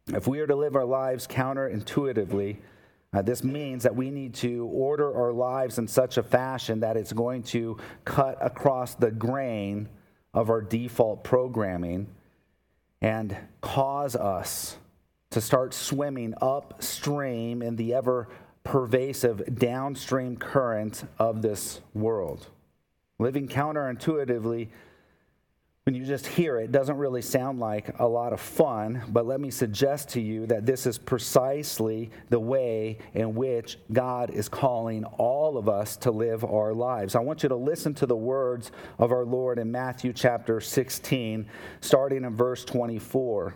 If we are to live our lives counterintuitively, this means that we need to order our lives in such a fashion that it's going to cut across the grain of our default programming and cause us to start swimming upstream in the ever-pervasive downstream current of this world. Living counterintuitively, when you just hear it, doesn't really sound like a lot of fun, but let me suggest to you that this is precisely the way in which God is calling all of us to live our lives. I want you to listen to the words of our Lord in Matthew chapter 16, starting in verse 24.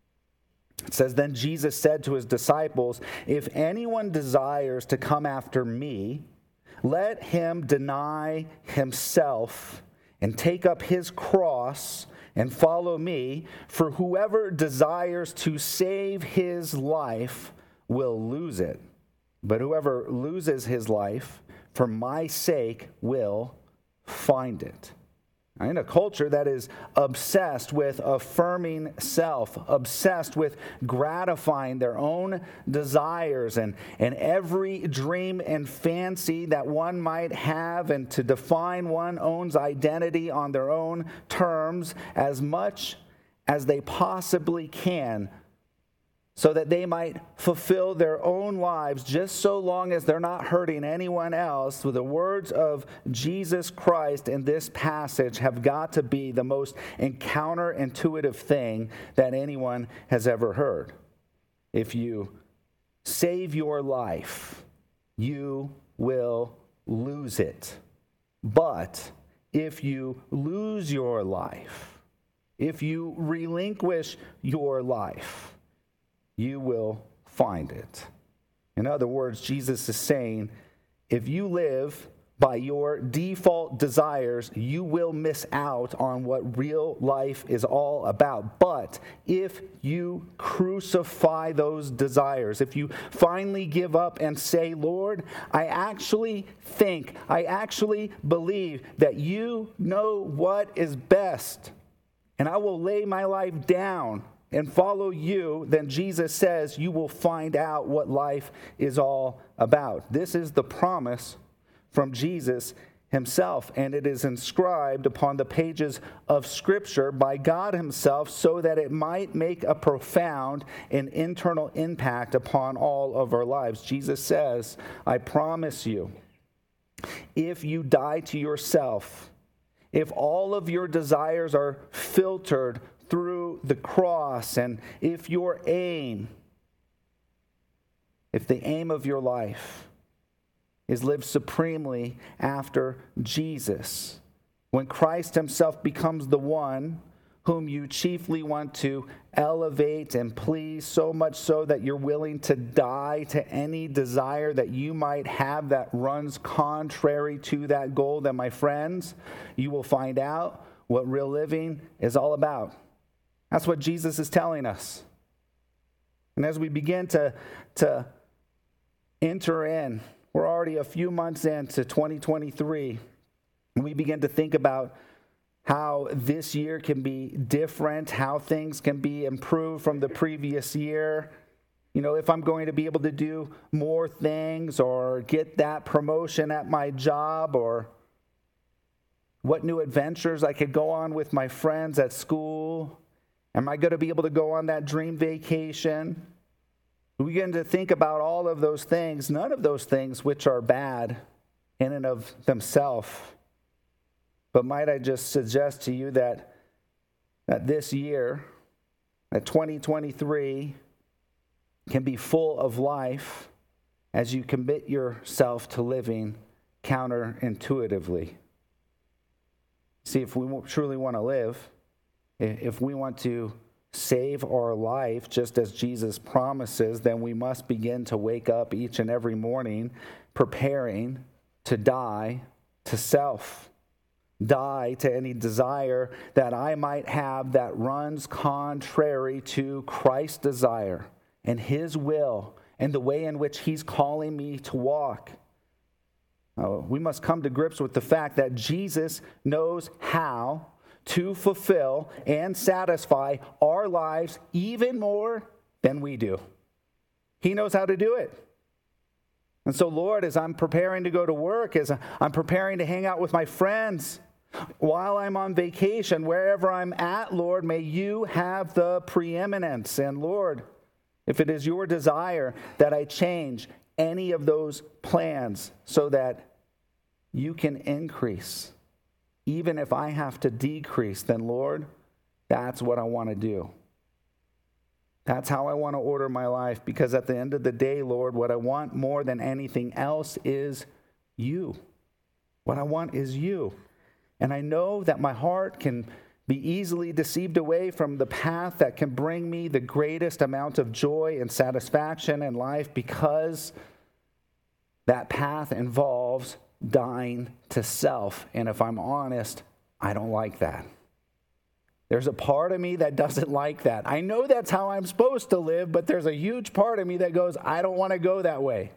It says, "Then Jesus said to his disciples, 'If anyone desires to come after me, let him deny himself and take up his cross and follow me. For whoever desires to save his life will lose it. But whoever loses his life for my sake will find it.'" In a culture that is obsessed with affirming self, obsessed with gratifying their own desires and every dream and fancy that one might have, and to define one's own identity on their own terms as much as they possibly can, so that they might fulfill their own lives just so long as they're not hurting anyone else. The words of Jesus Christ in this passage have got to be the most counterintuitive thing that anyone has ever heard. If you save your life, you will lose it. But if you lose your life, if you relinquish your life, you will find it. In other words, Jesus is saying, if you live by your default desires, you will miss out on what real life is all about. But if you crucify those desires, if you finally give up and say, "Lord, I actually believe that you know what is best, and I will lay my life down and follow you," then Jesus says you will find out what life is all about. This is the promise from Jesus himself, and it is inscribed upon the pages of Scripture by God himself so that it might make a profound and internal impact upon all of our lives. Jesus says, "I promise you, if you die to yourself, if all of your desires are filtered through the cross, and if the aim of your life is live supremely after Jesus, when Christ himself becomes the one whom you chiefly want to elevate and please, so much so that you're willing to die to any desire that you might have that runs contrary to that goal, then my friends, you will find out what real living is all about." That's what Jesus is telling us. And as we begin to enter in, we're already a few months into 2023, and we begin to think about how this year can be different, how things can be improved from the previous year. You know, if I'm going to be able to do more things or get that promotion at my job, or what new adventures I could go on with my friends at school. Am I going to be able to go on that dream vacation? We begin to think about all of those things, none of those things which are bad in and of themselves. But might I just suggest to you that this year, that 2023, can be full of life as you commit yourself to living counterintuitively. See, if we truly want to live, if we want to save our life just as Jesus promises, then we must begin to wake up each and every morning preparing to die to self, die to any desire that I might have that runs contrary to Christ's desire and his will and the way in which he's calling me to walk. We must come to grips with the fact that Jesus knows how to fulfill and satisfy our lives even more than we do. He knows how to do it. And so, Lord, as I'm preparing to go to work, as I'm preparing to hang out with my friends, while I'm on vacation, wherever I'm at, Lord, may you have the preeminence. And Lord, if it is your desire that I change any of those plans so that you can increase, even if I have to decrease, then Lord, that's what I want to do. That's how I want to order my life, because at the end of the day, Lord, what I want more than anything else is you. What I want is you. And I know that my heart can be easily deceived away from the path that can bring me the greatest amount of joy and satisfaction in life, because that path involves dying to self. And if I'm honest, I don't like that. There's a part of me that doesn't like that. I know that's how I'm supposed to live, but there's a huge part of me that goes, I don't want to go that way.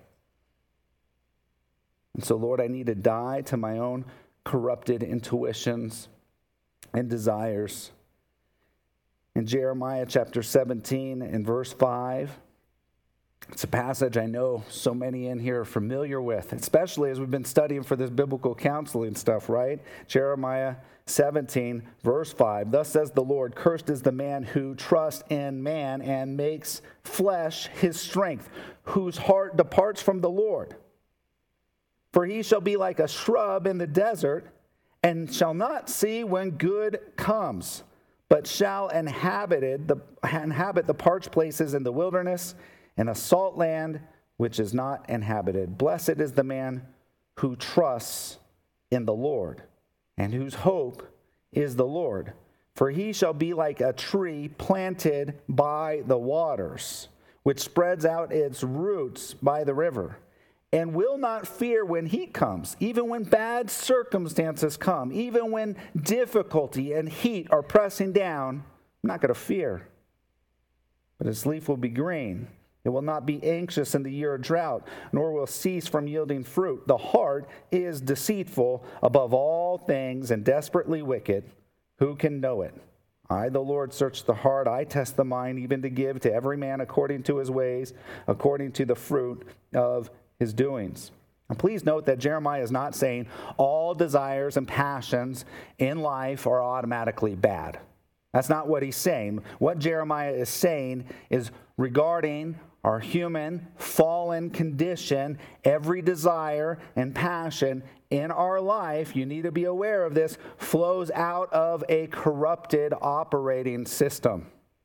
And so, Lord, I need to die to my own corrupted intuitions and desires. In Jeremiah chapter 17 and verse 5, it's a passage I know so many in here are familiar with, especially as we've been studying for this biblical counseling stuff, right? Jeremiah 17, verse 5, thus says the Lord, cursed is the man who trusts in man and makes flesh his strength, whose heart departs from the Lord. For he shall be like a shrub in the desert, and shall not see when good comes, but shall inhabit the parched places in the wilderness, and a salt land which is not inhabited. Blessed is the man who trusts in the Lord, and whose hope is the Lord. For he shall be like a tree planted by the waters, which spreads out its roots by the river, and will not fear when heat comes, even when bad circumstances come, even when difficulty and heat are pressing down. I'm not going to fear, but its leaf will be green. It will not be anxious in the year of drought, nor will cease from yielding fruit. The heart is deceitful above all things and desperately wicked. Who can know it? I, the Lord, search the heart. I test the mind, even to give to every man according to his ways, according to the fruit of his doings. And please note that Jeremiah is not saying all desires and passions in life are automatically bad. That's not what he's saying. What Jeremiah is saying is regarding our human, fallen condition, every desire and passion in our life, you need to be aware of this, flows out of a corrupted operating system.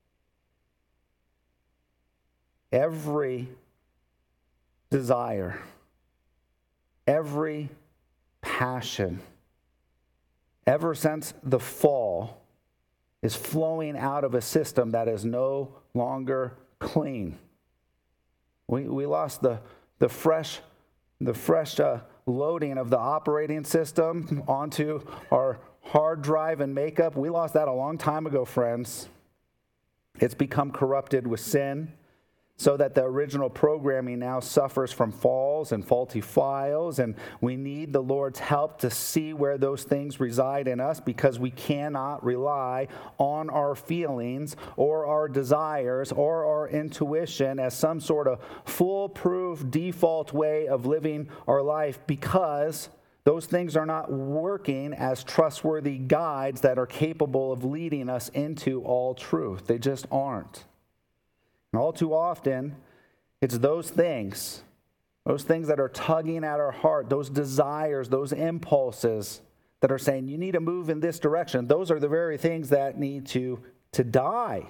Every desire, every passion, ever since the fall, is flowing out of a system that is no longer clean. We lost the fresh loading of the operating system onto our hard drive and makeup. We lost that a long time ago, friends. It's become corrupted with sin, so that the original programming now suffers from falls and faulty files, and we need the Lord's help to see where those things reside in us, because we cannot rely on our feelings or our desires or our intuition as some sort of foolproof default way of living our life, because those things are not working as trustworthy guides that are capable of leading us into all truth. They just aren't. And all too often, it's those things that are tugging at our heart, those desires, those impulses that are saying, you need to move in this direction. Those are the very things that need to die.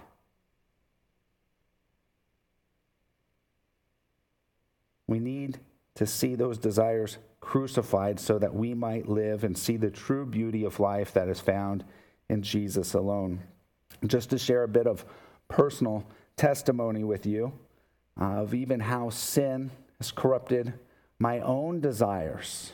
We need to see those desires crucified so that we might live and see the true beauty of life that is found in Jesus alone. Just to share a bit of personal testimony with you of even how sin has corrupted my own desires,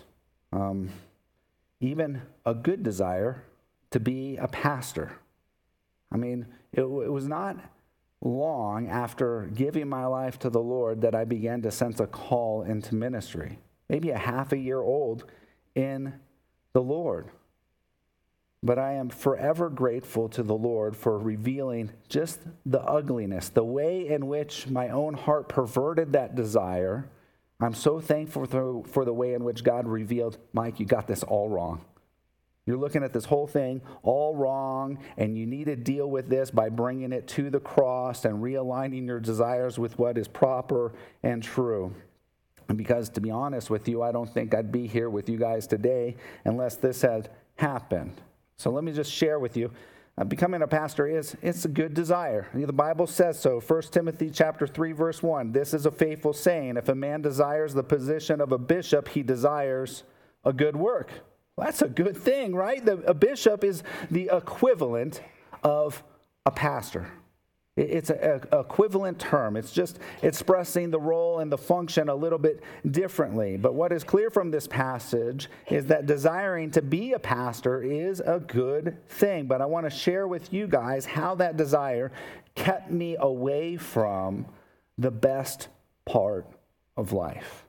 even a good desire to be a pastor. I mean, it was not long after giving my life to the Lord that I began to sense a call into ministry, maybe a half a year old in the Lord. But I am forever grateful to the Lord for revealing just the ugliness, the way in which my own heart perverted that desire. I'm so thankful for the way in which God revealed, Mike, you got this all wrong. You're looking at this whole thing all wrong, and you need to deal with this by bringing it to the cross and realigning your desires with what is proper and true. And because, to be honest with you, I don't think I'd be here with you guys today unless this had happened. So let me just share with you, becoming a pastor it's a good desire. The Bible says so. 1 Timothy chapter 3, verse 1. This is a faithful saying. If a man desires the position of a bishop, he desires a good work. Well, that's a good thing, right? A bishop is the equivalent of a pastor. It's an equivalent term. It's just expressing the role and the function a little bit differently. But what is clear from this passage is that desiring to be a pastor is a good thing. But I want to share with you guys how that desire kept me away from the best part of life.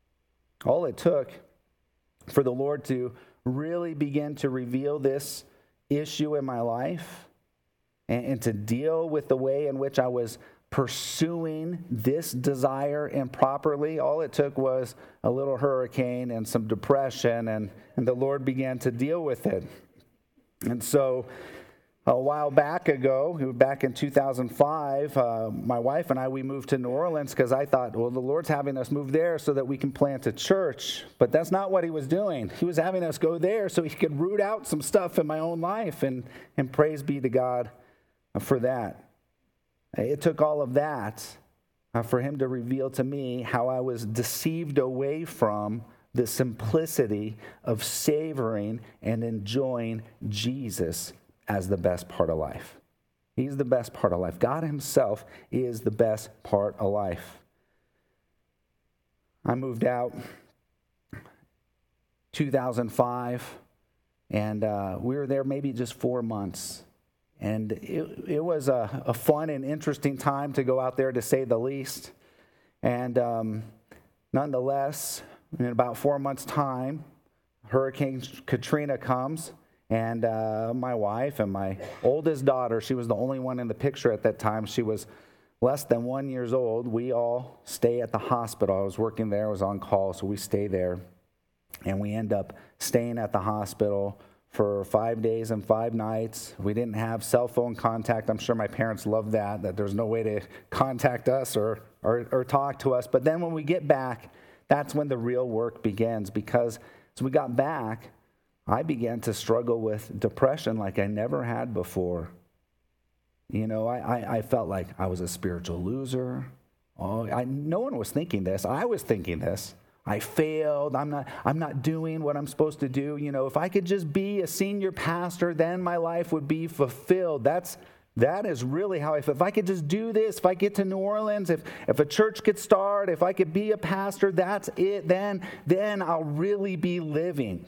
All it took for the Lord to really begin to reveal this issue in my life and to deal with the way in which I was pursuing this desire improperly, all it took was a little hurricane and some depression, and the Lord began to deal with it. And so a while back ago, back in 2005, my wife and I, we moved to New Orleans because I thought, well, the Lord's having us move there so that we can plant a church. But that's not what he was doing. He was having us go there so he could root out some stuff in my own life, and praise be to God for that. It took all of that for him to reveal to me how I was deceived away from the simplicity of savoring and enjoying Jesus as the best part of life. He's the best part of life. God himself is the best part of life. I moved out 2005, and we were there maybe just 4 months. And it was a fun and interesting time to go out there, to say the least. And nonetheless, in about 4 months' time, Hurricane Katrina comes, and my wife and my oldest daughter, she was the only one in the picture at that time. She was less than 1 year old. We all stay at the hospital. I was working there. I was on call, so we stay there. And we end up staying at the hospital for 5 days and 5 nights. We didn't have cell phone contact. I'm sure my parents loved that there's no way to contact us or talk to us. But then when we get back, that's when the real work begins, because as we got back, I began to struggle with depression like I never had before. You know, I felt like I was a spiritual loser. No one was thinking this. I was thinking this. I failed. I'm not doing what I'm supposed to do. You know, if I could just be a senior pastor, then my life would be fulfilled. That is really how I feel. If I could just do this, if I get to New Orleans, if a church could start, if I could be a pastor, that's it. Then I'll really be living.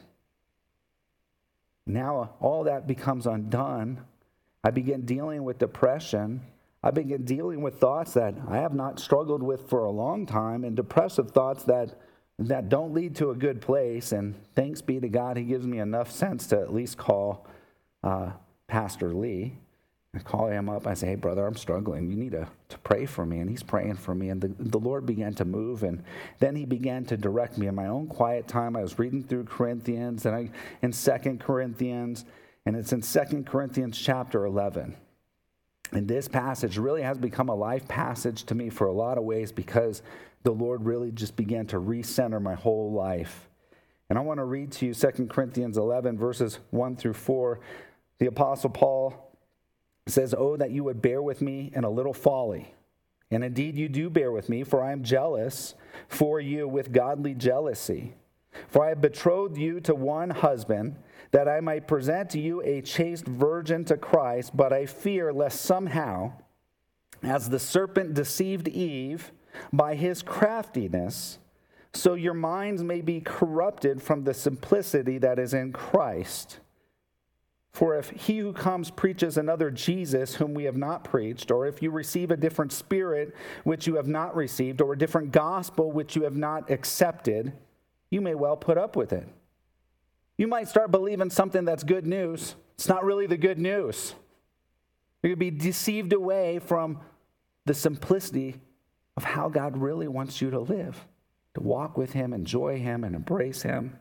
Now all that becomes undone. I begin dealing with depression. I begin dealing with thoughts that I have not struggled with for a long time, and depressive thoughts that don't lead to a good place. And thanks be to God, he gives me enough sense to at least call Pastor Lee. I call him up. I say, hey, brother, I'm struggling. You need to pray for me. And he's praying for me. And the Lord began to move. And then he began to direct me in my own quiet time. I was reading through Corinthians and in 2 Corinthians. And it's in 2 Corinthians chapter 11. And this passage really has become a life passage to me for a lot of ways, because the Lord really just began to recenter my whole life. And I want to read to you 2 Corinthians 11, verses 1 through 4. The Apostle Paul says, oh, that you would bear with me in a little folly. And indeed you do bear with me, for I am jealous for you with godly jealousy. For I have betrothed you to one husband, that I might present to you a chaste virgin to Christ. But I fear lest somehow, as the serpent deceived Eve by his craftiness, so your minds may be corrupted from the simplicity that is in Christ. For if he who comes preaches another Jesus whom we have not preached, or if you receive a different spirit which you have not received, or a different gospel which you have not accepted, you may well put up with it. You might start believing something that's good news, It's not really the good news. You're going to be deceived away from the simplicity of how God really wants you to live, to walk with him, enjoy him, and embrace him.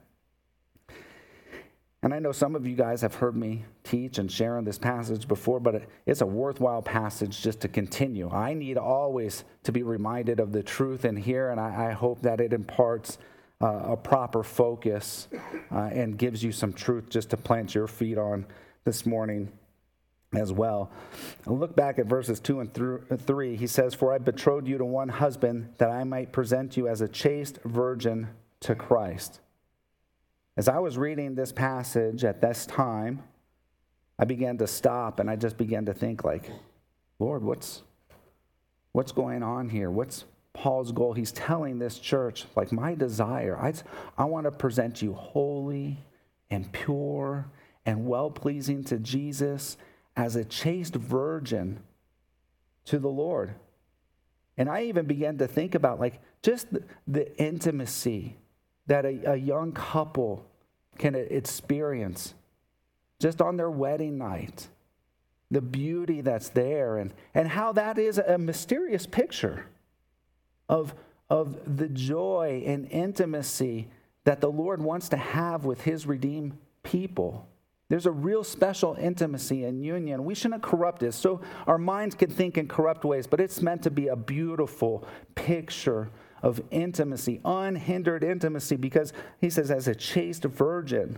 And I know some of you guys have heard me teach and share on this passage before, but it's a worthwhile passage just to continue. I need always to be reminded of the truth in here, and I hope that it imparts a proper focus and gives you some truth just to plant your feet on this morning as well. Look back at verses 2 and 3. He says, "For I betrothed you to one husband, that I might present you as a chaste virgin to Christ." As I was reading this passage at this time, I began to stop and I just began to think like, Lord, what's going on here? What's Paul's goal? He's telling this church, like, my desire, I want to present you holy and pure and well-pleasing to Jesus as a chaste virgin to the Lord. And I even began to think about like just the intimacy that a young couple can experience just on their wedding night, the beauty that's there, and how that is a mysterious picture of the joy and intimacy that the Lord wants to have with his redeemed people. There's a real special intimacy and union. We shouldn't corrupt it. So our minds can think in corrupt ways, but it's meant to be a beautiful picture of intimacy, unhindered intimacy, because he says, as a chaste virgin.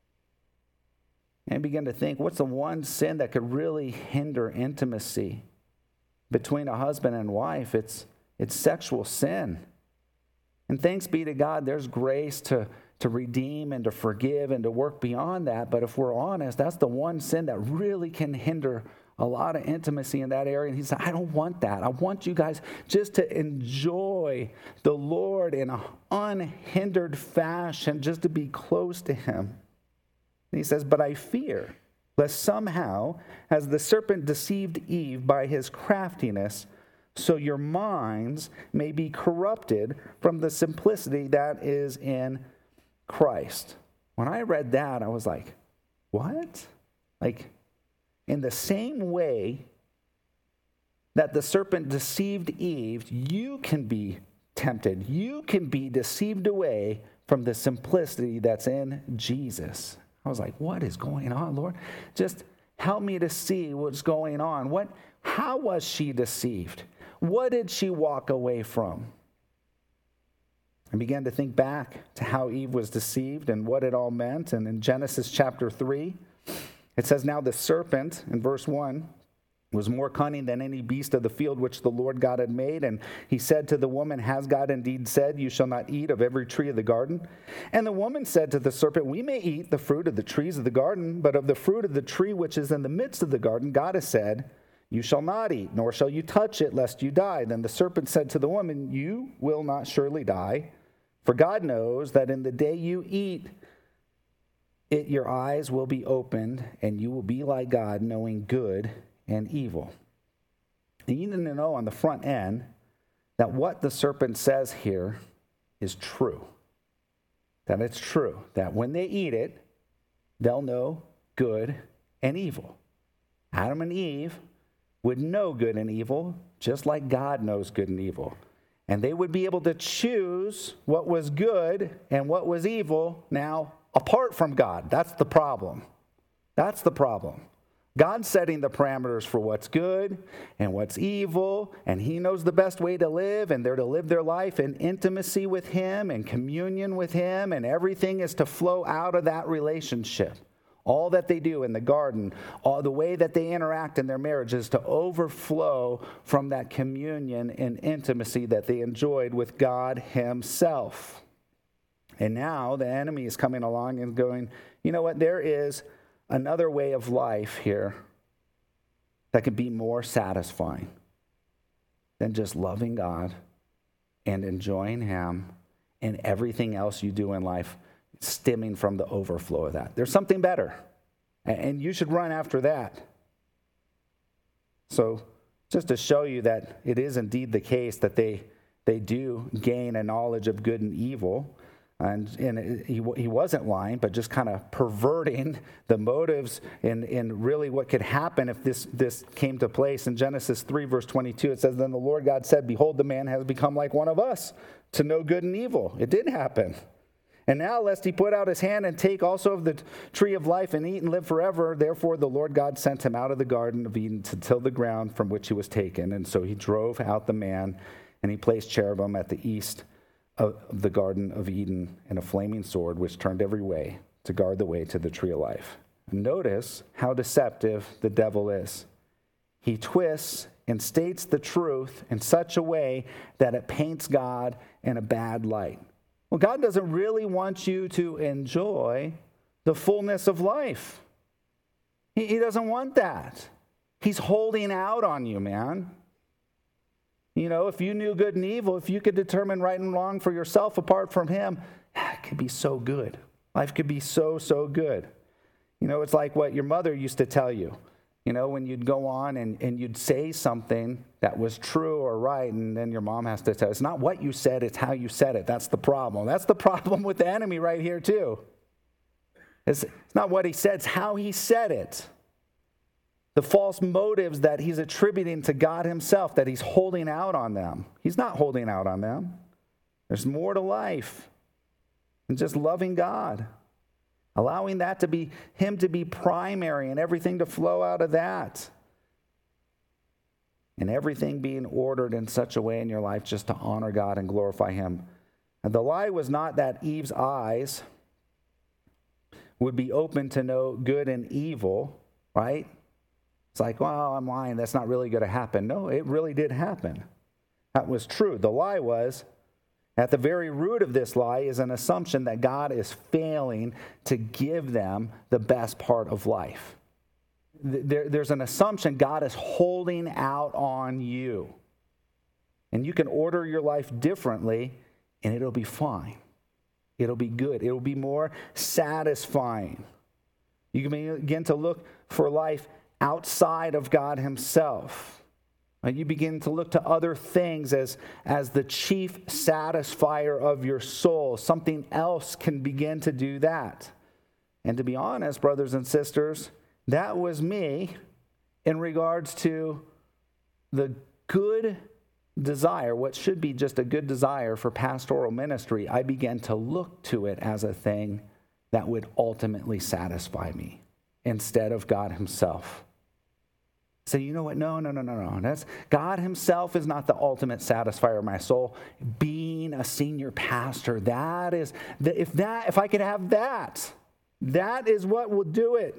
And I began to think, what's the one sin that could really hinder intimacy between a husband and wife? It's sexual sin. And thanks be to God, there's grace to redeem and to forgive and to work beyond that. But if we're honest, that's the one sin that really can hinder a lot of intimacy in that area. And he said, I don't want that. I want you guys just to enjoy the Lord in an unhindered fashion, just to be close to him. And he says, but I fear lest somehow, as the serpent deceived Eve by his craftiness, so your minds may be corrupted from the simplicity that is in Christ. When I read that, I was like, what? Like, in the same way that the serpent deceived Eve, you can be tempted. You can be deceived away from the simplicity that's in Jesus. I was like, what is going on, Lord? Just help me to see what's going on. How was she deceived? What did she walk away from? I began to think back to how Eve was deceived and what it all meant. And in Genesis chapter 3, it says, now the serpent, in verse 1, was more cunning than any beast of the field which the Lord God had made. And he said to the woman, has God indeed said, you shall not eat of every tree of the garden? And the woman said to the serpent, we may eat the fruit of the trees of the garden, but of the fruit of the tree which is in the midst of the garden, God has said, you shall not eat, nor shall you touch it, lest you die. Then the serpent said to the woman, you will not surely die, for God knows that in the day you eat it, your eyes will be opened, and you will be like God, knowing good and evil. And you need to know on the front end that what the serpent says here is true. That it's true. That when they eat it, they'll know good and evil. Adam and Eve would know good and evil, just like God knows good and evil. And they would be able to choose what was good and what was evil now apart from God. That's the problem. That's the problem. God's setting the parameters for what's good and what's evil, and he knows the best way to live, and they're to live their life in intimacy with him and communion with him, and everything is to flow out of that relationship. All that they do in the garden, all the way that they interact in their marriage is to overflow from that communion and intimacy that they enjoyed with God himself. And now the enemy is coming along and going, you know what, there is another way of life here that could be more satisfying than just loving God and enjoying him and everything else you do in life stemming from the overflow of that. There's something better, and you should run after that. So just to show you that it is indeed the case that they do gain a knowledge of good and evil, And he wasn't lying, but just kind of perverting the motives and really what could happen if this came to place. In Genesis 3, verse 22, it says, "Then the Lord God said, Behold, the man has become like one of us, to know good and evil." It did happen. "And now, lest he put out his hand and take also of the tree of life and eat and live forever, therefore the Lord God sent him out of the Garden of Eden to till the ground from which he was taken. And so he drove out the man, and he placed cherubim at the east of the Garden of Eden, and a flaming sword which turned every way to guard the way to the tree of life." Notice how deceptive the devil is. He twists and states the truth in such a way that it paints God in a bad light. Well, God doesn't really want you to enjoy the fullness of life. He doesn't want that. He's holding out on you, man. You know, if you knew good and evil, if you could determine right and wrong for yourself apart from him, it could be so good. Life could be so, so good. You know, it's like what your mother used to tell you. You know, when you'd go on and you'd say something that was true or right, and then your mom has to tell you, it's not what you said, it's how you said it. That's the problem. That's the problem with the enemy right here, too. It's not what he said, it's how he said it. The false motives that he's attributing to God himself, that he's holding out on them. He's not holding out on them. There's more to life than just loving God. Allowing that to be him to be primary and everything to flow out of that. And everything being ordered in such a way in your life just to honor God and glorify him. And the lie was not that Eve's eyes would be open to know good and evil, right? It's like, well, I'm lying. That's not really going to happen. No, it really did happen. That was true. The lie was, at the very root of this lie is an assumption that God is failing to give them the best part of life. There's an assumption God is holding out on you. And you can order your life differently, and it'll be fine. It'll be good. It'll be more satisfying. You can begin to look for life outside of God himself. You begin to look to other things as the chief satisfier of your soul. Something else can begin to do that. And to be honest, brothers and sisters, that was me in regards to the good desire, what should be just a good desire for pastoral ministry. I began to look to it as a thing that would ultimately satisfy me instead of God himself. Say, you know what? No. That's God himself is not the ultimate satisfier of my soul. Being a senior pastor, that is, if I could have that is what will do it.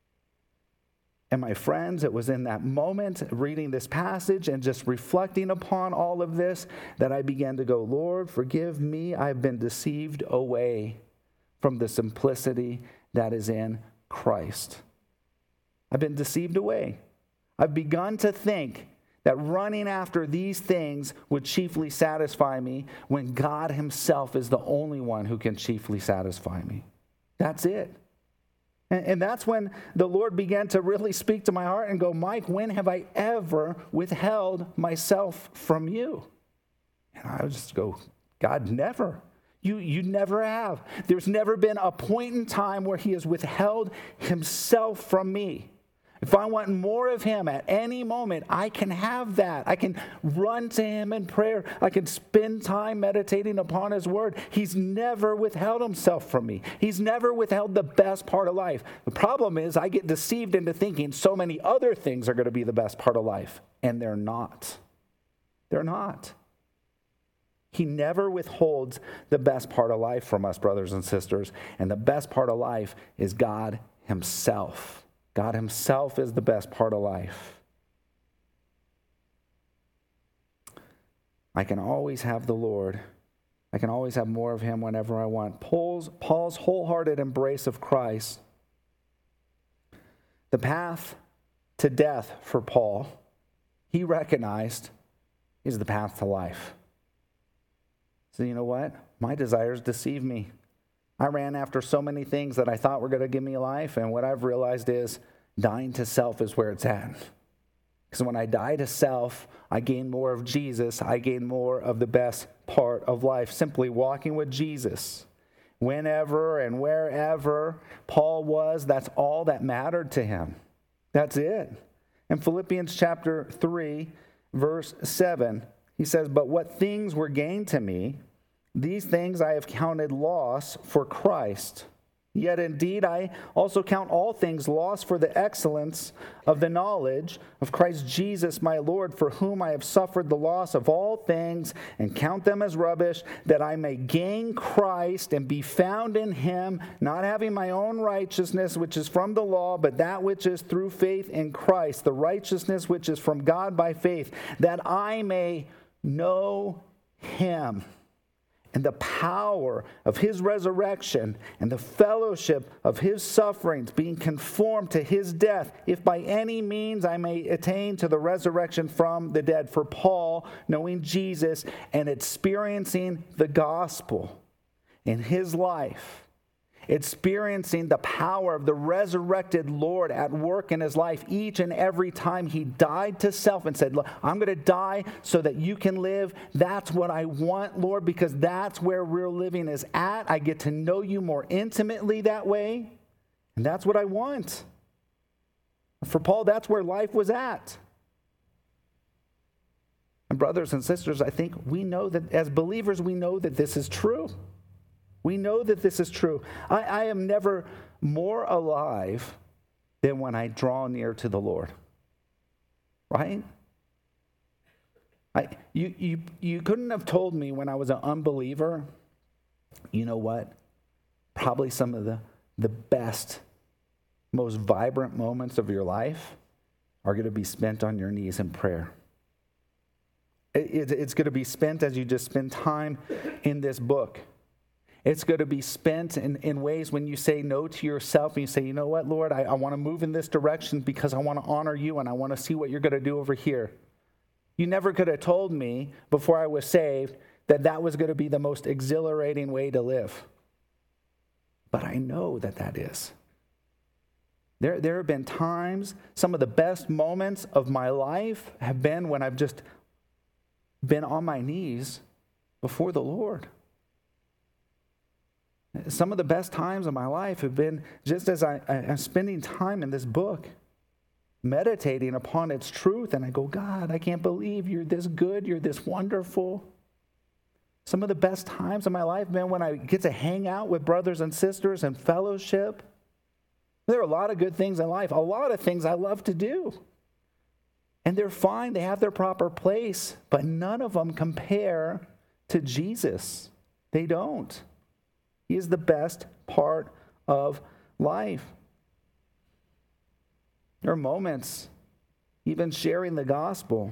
And my friends, it was in that moment, reading this passage and just reflecting upon all of this, that I began to go, Lord, forgive me. I've been deceived away from the simplicity that is in Christ. I've been deceived away. I've begun to think that running after these things would chiefly satisfy me when God himself is the only one who can chiefly satisfy me. That's it. And that's when the Lord began to really speak to my heart and go, Mike, when have I ever withheld myself from you? And I would just go, God, never. You never have. There's never been a point in time where he has withheld himself from me. If I want more of him at any moment, I can have that. I can run to him in prayer. I can spend time meditating upon his word. He's never withheld himself from me. He's never withheld the best part of life. The problem is I get deceived into thinking so many other things are going to be the best part of life, and they're not. They're not. He never withholds the best part of life from us, brothers and sisters, and the best part of life is God himself. God himself is the best part of life. I can always have the Lord. I can always have more of him whenever I want. Paul's wholehearted embrace of Christ, the path to death for Paul, he recognized is the path to life. So you know what? My desires deceive me. I ran after so many things that I thought were going to give me life, and what I've realized is dying to self is where it's at. Because when I die to self, I gain more of Jesus. I gain more of the best part of life, simply walking with Jesus. whenever and wherever Paul was, that's all that mattered to him. That's it. In Philippians chapter 3, verse 7, he says, "But what things were gained to me, these things I have counted loss for Christ. Yet indeed I also count all things lost for the excellence of the knowledge of Christ Jesus my Lord, for whom I have suffered the loss of all things, and count them as rubbish, that I may gain Christ and be found in him, not having my own righteousness, which is from the law, but that which is through faith in Christ, the righteousness which is from God by faith, that I may know him, and the power of his resurrection, and the fellowship of his sufferings, being conformed to his death, if by any means I may attain to the resurrection from the dead." For Paul, knowing Jesus and experiencing the gospel in his life, experiencing the power of the resurrected Lord at work in his life each and every time he died to self and said, "Look, I'm going to die so that you can live. That's what I want, Lord, because that's where real living is at. I get to know you more intimately that way, and that's what I want." For Paul, that's where life was at. And brothers and sisters, I think we know that as believers, we know that this is true. We know that this is true. I am never more alive than when I draw near to the Lord. Right? You couldn't have told me when I was an unbeliever, you know what? Probably some of the best, most vibrant moments of your life are going to be spent on your knees in prayer. It's going to be spent as you just spend time in this book. It's going to be spent in ways when you say no to yourself and you say, "You know what, Lord, I want to move in this direction because I want to honor you and I want to see what you're going to do over here." You never could have told me before I was saved that that was going to be the most exhilarating way to live. But I know that that is. There have been times, some of the best moments of my life have been when I've just been on my knees before the Lord. Some of the best times of my life have been just as I'm spending time in this book, meditating upon its truth, and I go, "God, I can't believe you're this good, you're this wonderful." Some of the best times of my life have been when I get to hang out with brothers and sisters and fellowship. There are a lot of good things in life, a lot of things I love to do. And they're fine, they have their proper place, but none of them compare to Jesus. They don't. He is the best part of life. There are moments, even sharing the gospel,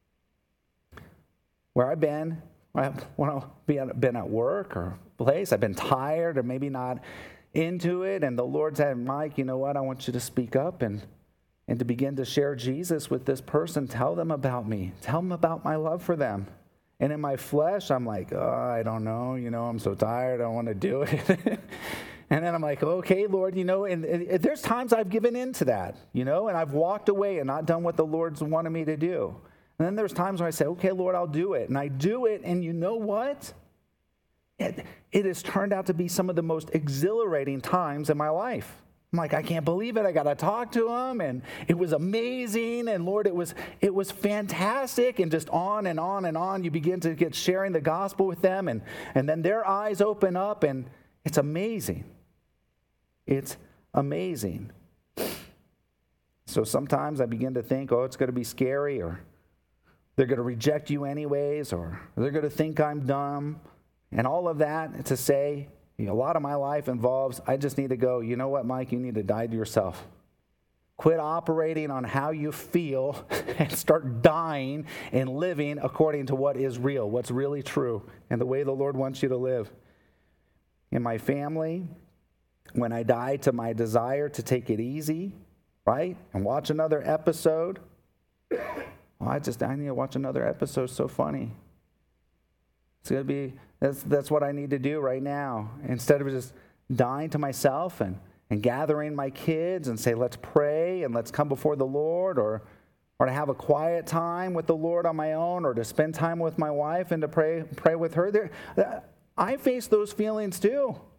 where I've been, when I've been at work or place, I've been tired or maybe not into it, and the Lord said, "Mike, you know what? I want you to speak up and to begin to share Jesus with this person. Tell them about me. Tell them about my love for them." And in my flesh, I'm like, "Oh, I don't know. I'm so tired. I don't want to do it." And then I'm like, "Okay, Lord, and there's times I've given in to that, and I've walked away and not done what the Lord's wanted me to do. And then there's times where I say, "Okay, Lord, I'll do it." And I do it, and you know what? It has turned out to be some of the most exhilarating times in my life. I'm like, "I can't believe it. I got to talk to him." And it was amazing. And Lord, it was fantastic. And just on and on and on, you begin to get sharing the gospel with them. And then their eyes open up, and it's amazing. It's amazing. So sometimes I begin to think, "Oh, it's going to be scary," or "They're going to reject you anyways," or "They're going to think I'm dumb." And all of that to say, a lot of my life involves, I just need to go, "You know what, Mike? You need to die to yourself. Quit operating on how you feel and start dying and living according to what is real, what's really true, and the way the Lord wants you to live." In my family, when I die to my desire to take it easy, right, and watch another episode, I need to watch another episode. It's so funny. It's going to be, that's what I need to do right now. Instead of just dying to myself and gathering my kids and say, "Let's pray and let's come before the Lord," or to have a quiet time with the Lord on my own, or to spend time with my wife and to pray with her. I face those feelings too.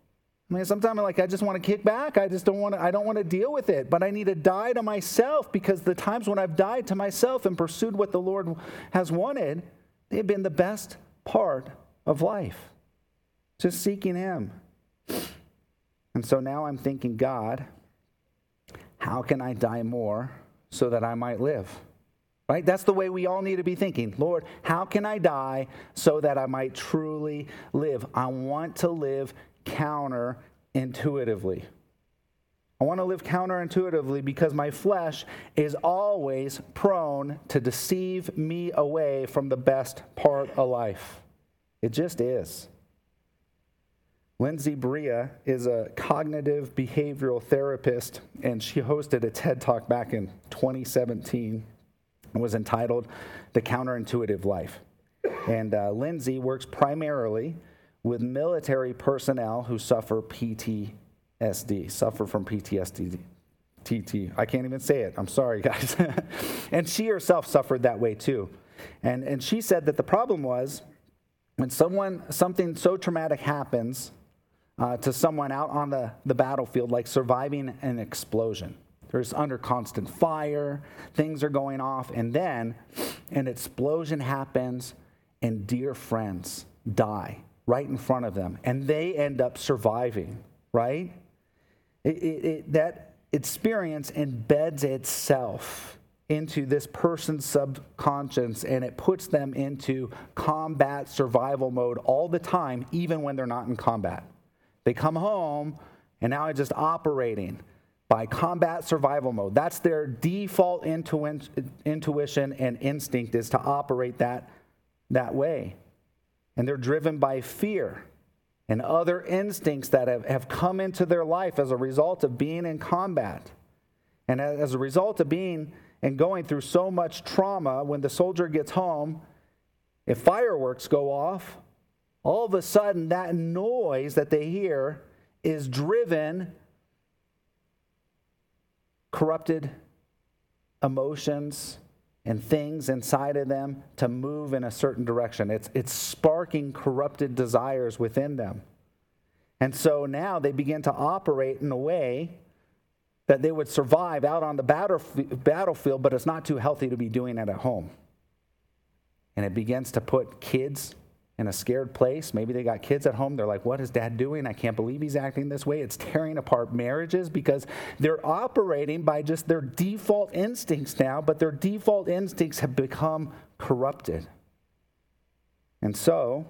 I mean, sometimes I'm like, I just want to kick back. I don't want to deal with it. But I need to die to myself, because the times when I've died to myself and pursued what the Lord has wanted, they've been the best part of life. Just seeking Him. And so now I'm thinking, God, how can I die more so that I might live? Right? That's the way we all need to be thinking. Lord, how can I die so that I might truly live? I want to live counterintuitively. I want to live counterintuitively because my flesh is always prone to deceive me away from the best part of life. It just is. Lindsay Bria is a cognitive behavioral therapist, and she hosted a TED Talk back in 2017. It was entitled The Counterintuitive Life. And Lindsay works primarily with military personnel who suffer from PTSD. I can't even say it. I'm sorry, guys. And she herself suffered that way too. And she said that the problem was when something so traumatic happens to someone out on the battlefield, like surviving an explosion. There's under constant fire, things are going off, and then an explosion happens and dear friends die right in front of them, and they end up surviving, right? That experience embeds itself into this person's subconscious, and it puts them into combat survival mode all the time, even when they're not in combat. They come home, and now they're just operating by combat survival mode. That's their default intuition and instinct, is to operate that way. And they're driven by fear and other instincts that have come into their life as a result of being in combat. And as a result of being and going through so much trauma, when the soldier gets home, if fireworks go off, all of a sudden that noise that they hear is driven corrupted emotions and things inside of them to move in a certain direction. It's sparking corrupted desires within them. And so now they begin to operate in a way that they would survive out on the battlefield, but it's not too healthy to be doing it at home. And it begins to put kids in a scared place. Maybe they got kids at home. They're like, what is dad doing? I can't believe he's acting this way. It's tearing apart marriages because they're operating by just their default instincts now, but their default instincts have become corrupted. And so,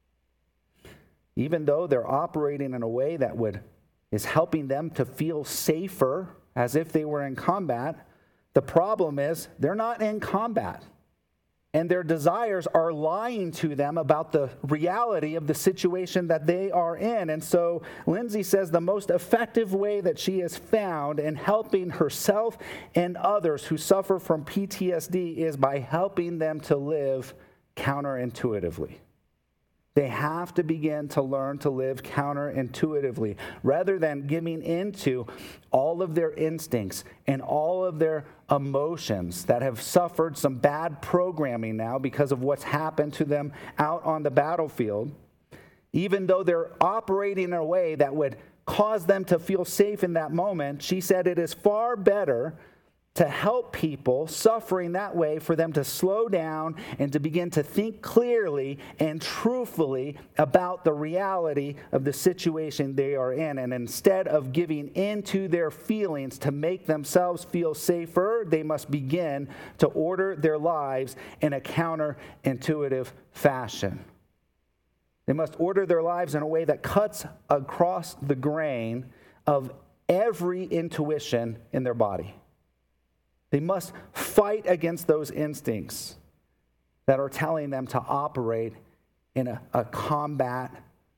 even though they're operating in a way that is helping them to feel safer as if they were in combat, the problem is they're not in combat. And their desires are lying to them about the reality of the situation that they are in. And so Lindsay says the most effective way that she has found in helping herself and others who suffer from PTSD is by helping them to live counterintuitively. They have to begin to learn to live counterintuitively rather than giving into all of their instincts and all of their emotions that have suffered some bad programming now because of what's happened to them out on the battlefield. Even though they're operating in a way that would cause them to feel safe in that moment, she said it is far better to help people suffering that way for them to slow down and to begin to think clearly and truthfully about the reality of the situation they are in. And instead of giving into their feelings to make themselves feel safer, they must begin to order their lives in a counterintuitive fashion. They must order their lives in a way that cuts across the grain of every intuition in their body. They must fight against those instincts that are telling them to operate in a combat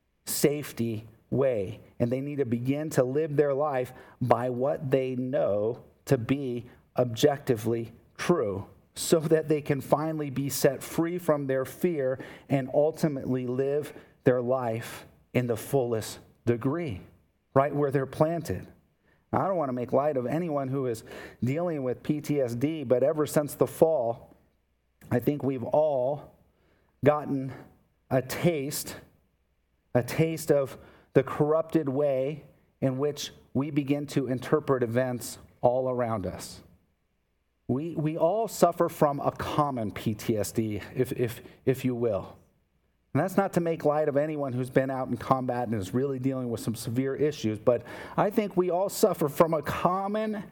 safety way. And they need to begin to live their life by what they know to be objectively true, so that they can finally be set free from their fear and ultimately live their life in the fullest degree, right where they're planted. I don't want to make light of anyone who is dealing with PTSD, but ever since the fall, I think we've all gotten a taste of the corrupted way in which we begin to interpret events all around us. We all suffer from a common PTSD, if you will. And that's not to make light of anyone who's been out in combat and is really dealing with some severe issues, but I think we all suffer from a common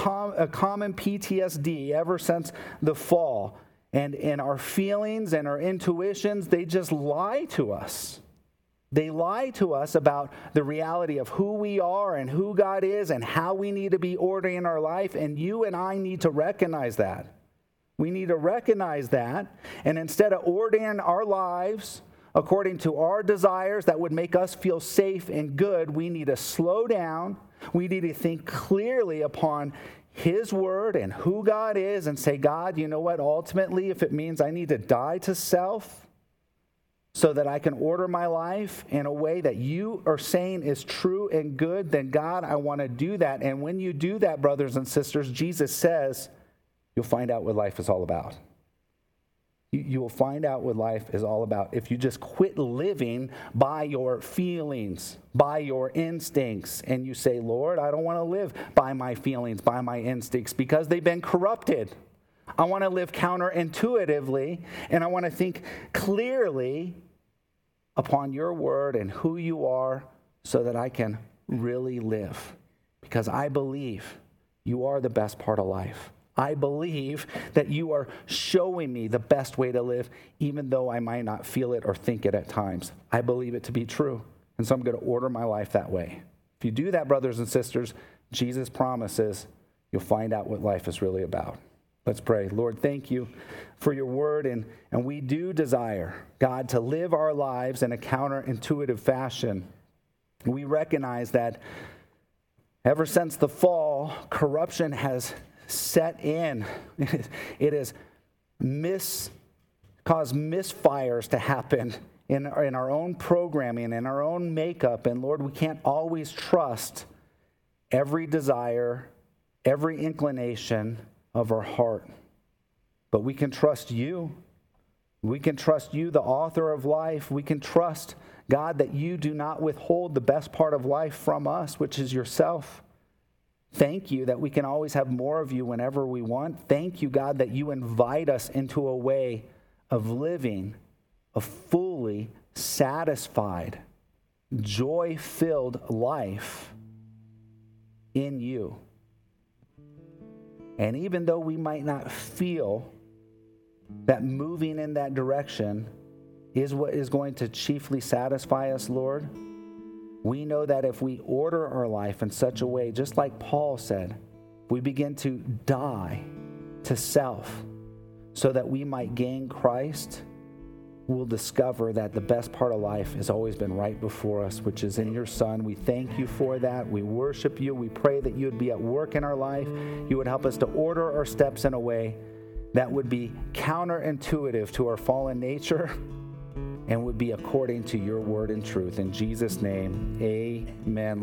PTSD ever since the fall. And our feelings and our intuitions, they just lie to us. They lie to us about the reality of who we are and who God is and how we need to be ordering our life, and you and I need to recognize that. We need to recognize that, and instead of ordering our lives according to our desires that would make us feel safe and good, we need to slow down. We need to think clearly upon His word and who God is and say, God, you know what? Ultimately, if it means I need to die to self so that I can order my life in a way that you are saying is true and good, then God, I want to do that. And when you do that, brothers and sisters, Jesus says, you'll find out what life is all about. You will find out what life is all about if you just quit living by your feelings, by your instincts, and you say, Lord, I don't want to live by my feelings, by my instincts, because they've been corrupted. I want to live counterintuitively, and I want to think clearly upon your word and who you are so that I can really live, because I believe you are the best part of life. I believe that you are showing me the best way to live, even though I might not feel it or think it at times. I believe it to be true, and so I'm going to order my life that way. If you do that, brothers and sisters, Jesus promises you'll find out what life is really about. Let's pray. Lord, thank you for your word, and we do desire, God, to live our lives in a counterintuitive fashion. We recognize that ever since the fall, corruption has set in. It has caused misfires to happen in our own programming, in our own makeup. And Lord, we can't always trust every desire, every inclination of our heart. But we can trust you. We can trust you, the author of life. We can trust, God, that you do not withhold the best part of life from us, which is yourself. Thank you that we can always have more of you whenever we want. Thank you, God, that you invite us into a way of living a fully satisfied, joy-filled life in you. And even though we might not feel that moving in that direction is what is going to chiefly satisfy us, Lord, we know that if we order our life in such a way, just like Paul said, we begin to die to self so that we might gain Christ, we'll discover that the best part of life has always been right before us, which is in your Son. We thank you for that. We worship you. We pray that you would be at work in our life. You would help us to order our steps in a way that would be counterintuitive to our fallen nature and would be according to your word and truth. In Jesus' name, amen.